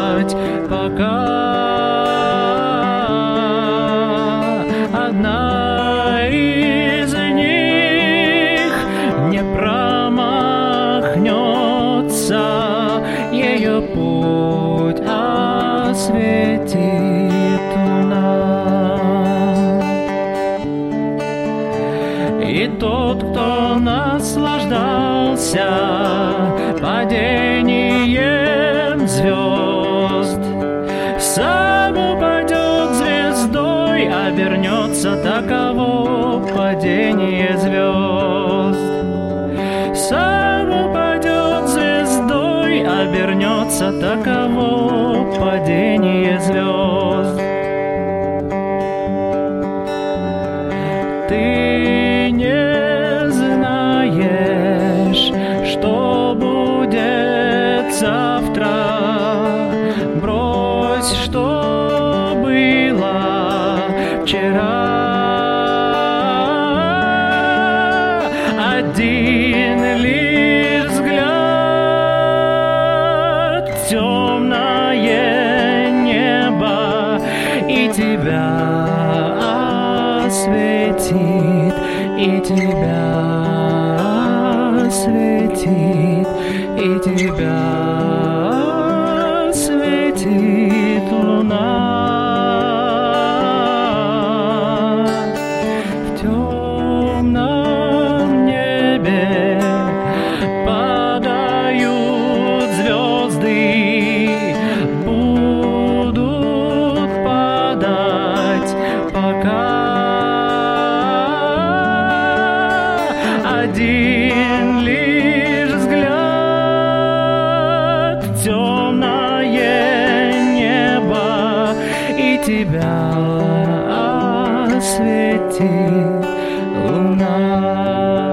падать, пока одна из них не промахнется, ее путь осветит луна. И тот, кто наслаждался падением звезд, сам упадет звездой, а вернется, таково падение звезд. Сам упадет звездой, а вернется, таково падение звезд. Ты не знаешь, что будет завтра. Брось, что было вчера. Один лишь взгляд, темное небо, и тебя осветит, и тебя осветит, и тебя осветит луна. В темном небе падают звезды, будут падать, пока один лишь взгляд, темное небо, и тебя осветит луна.